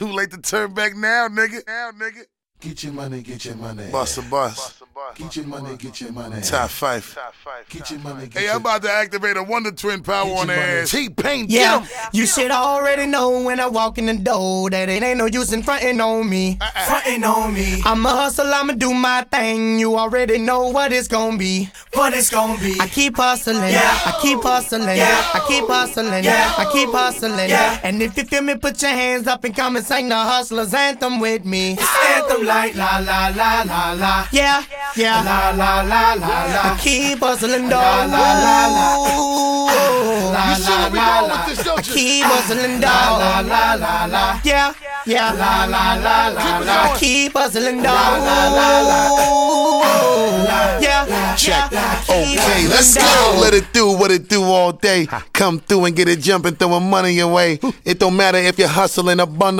Too late to turn back now, nigga. Get your money, get your money. Bust a bus. Get your money, get your money. Top 5. Get your money, get Hey, your I'm about to activate a Wonder Twin power on your their money. ass. T-Pain, Yeah, get 'em. you should already know when I walk in the door that it ain't no use in frontin' on me. Frontin' on me. I'ma hustle, I'ma do my thing. You already know what it's gonna be. What it's gonna be. I keep hustling, Yeah. I keep hustling, Yeah. I keep hustling, Yeah. I keep hustling. Yeah. And if you feel me, put your hands up and come and sing the hustler's anthem with me. Anthem like la la la la la. Yeah, yeah. La la la la la. I keep hustling, dog. La la la la. You see where we going with this, I don't you? keep hustling, La dog. la la la la. Yeah, yeah. La la la la la. I keep hustling, dog. Yeah, Check. yeah. I keep Okay, let's hustling, go. dog. Let it do what it do all day. Come through and get it jumping, throwing money away. It don't matter if you're hustling a bundle.